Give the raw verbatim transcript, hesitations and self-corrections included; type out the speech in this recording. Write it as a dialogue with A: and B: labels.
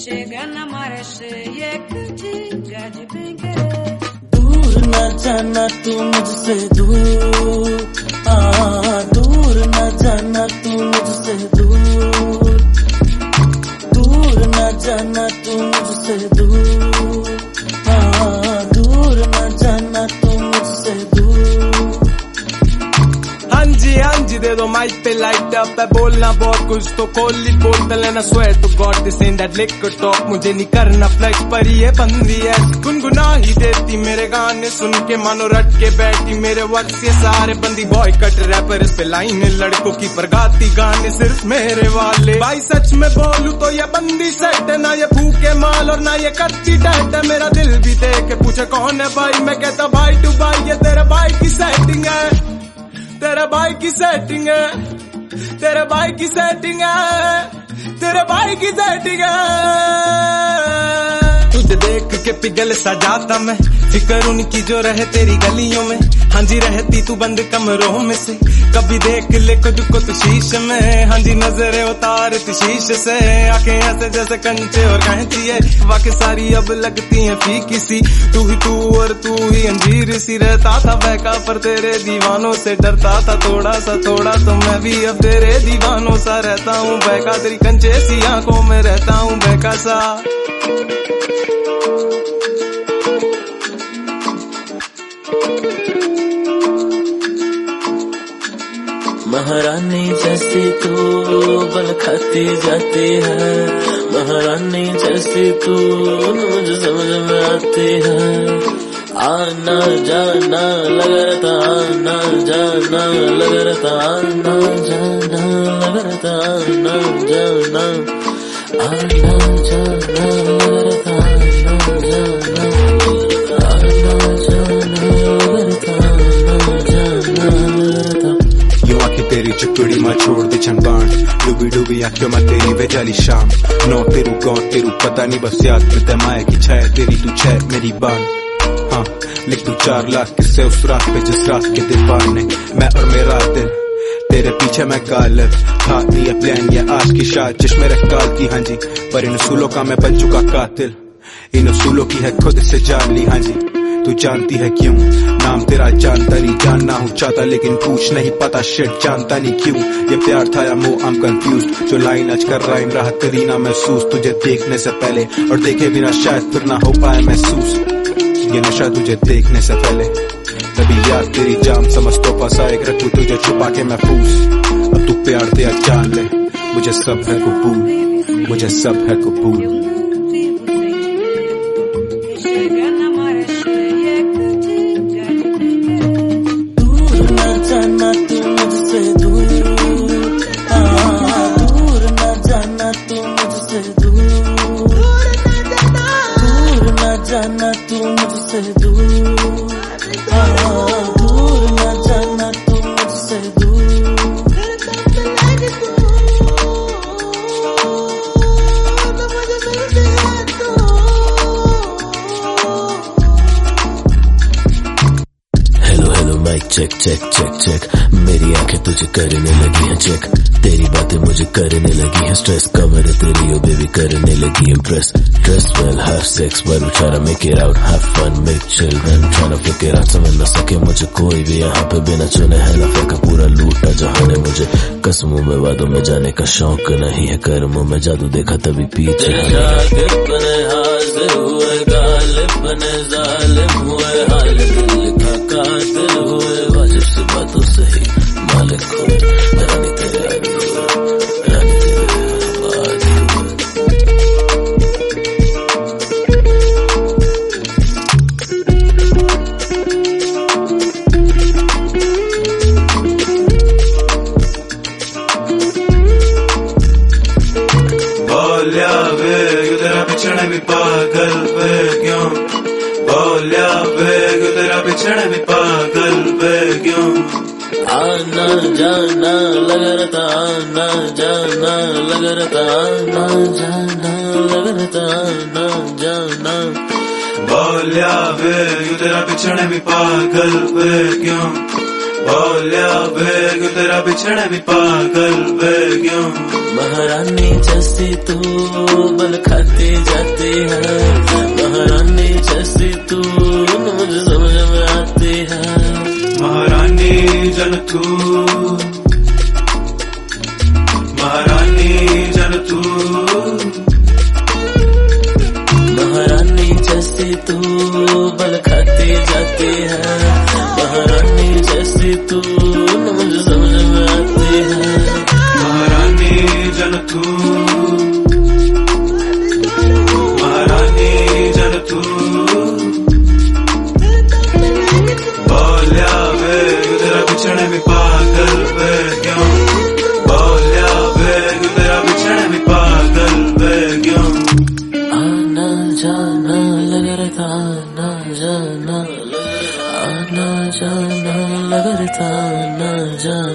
A: chega na marcha e que diga de bem querer.
B: दूर न जाना तू मुझसे दूर, हाँ दूर न जाना तू मुझसे दूर, दूर न जाना तू मुझसे दूर, हाँ दूर न जाना तू मुझसे दूर।
C: हाँ जी हाँ जी दे दो माइक पे लाइट अप है, बोलना बहुत कुछ तो कोली बोलते लेना, swear to god this in that liquid talk, मुझे नहीं करना फ्लेक्स पर ये बंदी है, गुनगुना ही देती मेरे गाने सुन के मानो रट के बैठी मेरे वर्ड्स ये सारे बंदी बॉय कट रैपर इस पे लाइन लड़कों की पर गाती गाने सिर्फ मेरे वाले। भाई सच में बोलूं तो ये बंदी सेट है, ना ये फूके माल और ना ये कच्ची डेट है, मेरा दिल भी देख के पूछे कौन है भाई, मैं कहता भाई टू भाई ये तेरे भाई की सेटिंग है, तेरे भाई की सेटिंग है, तेरे भाई की सेटिंग है, तेरे भाई की सेटिंग है। तुझे देख के पिघल सा जाता मैं, फिकर उनकी जो रहे तेरी गलियों में, हाँ जी रहती तू बंद कमरों में से, कभी देख ले खुद को तू शीशे में, हाँ जी नजरें उतारती शीशे से, आंखें ऐसे जैसे कंचे और कहती है वाकई सारी अब लगती हैं फीकी सी, तू ही तू और तू ही अंजीर सी, रहता था बहका पर तेरे दीवानों से डरता था थोड़ा सा थोड़ा, तो मैं भी अब तेरे दीवानों सा रहता हूँ बहका, तेरी कंचे सी आंखों में रहता हूँ बहका सा।
B: महारानी जैसी तू बल खाती जाती है, महारानी जैसी तू मुझे समझ में आती है, आना जाना लग रहता, आना जाना लग रहता, आना जाना लग रहता, आना जाना आना जाना लग रहता, आना जाना आना जाना लग रहता, आना जाना लग रहता।
D: यूं आंखें तेरी चुकड़ी मां छोड़ दे छनबान, डूबी डूबी आंखों में तेरी वे जाली शाम, नौ तेरू गाँव तेरू पता नहीं बस याद में तमाए की छाया तेरी तू छह मेरी बान, हाँ लिख तू चार लाख किससे उस रात पे जिस रात के दीवार ने, मैं और मेरा दिल तेरे पीछे मैं गालिब था, ये प्लान ये आज की साजिश मेरे काल की, हाँ जी पर इन उसूलों का मैं बन चुका कातिल, इन उसूलों की है खुद से जान ली, हाँ जी तू जानती है क्यों नाम तेरा जानता नहीं, जानना हूँ चाहता लेकिन पूछ नहीं पता शिट जानता नहीं क्यों, ये प्यार था या मोह आई एम कंफ्यूज्ड, जो लाइन आज कर राइम रहा करीना महसूस, तुझे देखने से पहले और देखे बिना शायद फिर ना हो पाए महसूस, ये नशा तुझे देखने से पहले तभी याद तेरी जान समझ तो पास आए रखूं तुझे छुपा के महफूज, अब तू प्यार दिया जान ले मुझे सब है कबूल, मुझे सब है कबूल।
B: जाना तू मुझसे दूर, हाँ दूर न जाना तू मुझसे दूर। Hello hello mike check check check check, मेरी आंखें तुझे करने लगी हैं चेक, तेरी बातें मुझे करने लगी है स्ट्रेस, कमर तेरी ओ बेबी करने लगी impress, dress well have sex but we try to make it out, have fun make children trying to figure out, समझ न सके मुझे कोई भी यहाँ पे बिना चुने है ना फेंका पूरा लूटा जहां ने मुझे, कसमों में वादों में जाने का शौक नहीं है, कर्मों में जादू देखा तभी पीछे बने हाजिर हुए गालिब बने जालिम हुए, हाल दिल का कातिल हुए, वाजिब सी बातों से ही मालिक हुए, रानी तेरे आगे हुए, रानी तेरे आबादी हुए।
E: बोलिया वे तेरा बिछड़े भी पागल वे क्यों, बोलिया वे तेरा बिछड़े भी पागल वे क्यों,
B: आना जाना लग रहता, आना जाना लग रहता, आना जाना लग रहता, आना जाना।
E: बोलिया वे तेरा बिछड़े भी पागल वे क्यों, बोलिया वे क्यों तेरा बिछड़े भी पागल वे क्यों।
B: महारानी जैसी तू बल खाते जाती है, महारानी जैसी तू मुझे समझ में आती है।
E: महारानी जन तू, महारानी जन तू,
B: महारानी जैसी तू बल खाती जाती है, महारानी जैसी तू मुझे समझ में आती है।
E: महारानी जन तू, महारानी जन तू, बोलिया वे क्यों तेरा बिछड़े भी पागल वे क्यों। बोलिया वे क्यों तेरा बिछड़े भी पागल वे क्यों।
B: आना जाना लग रहा था, आना जाना, आना जाना लग रहा था, आना जाना।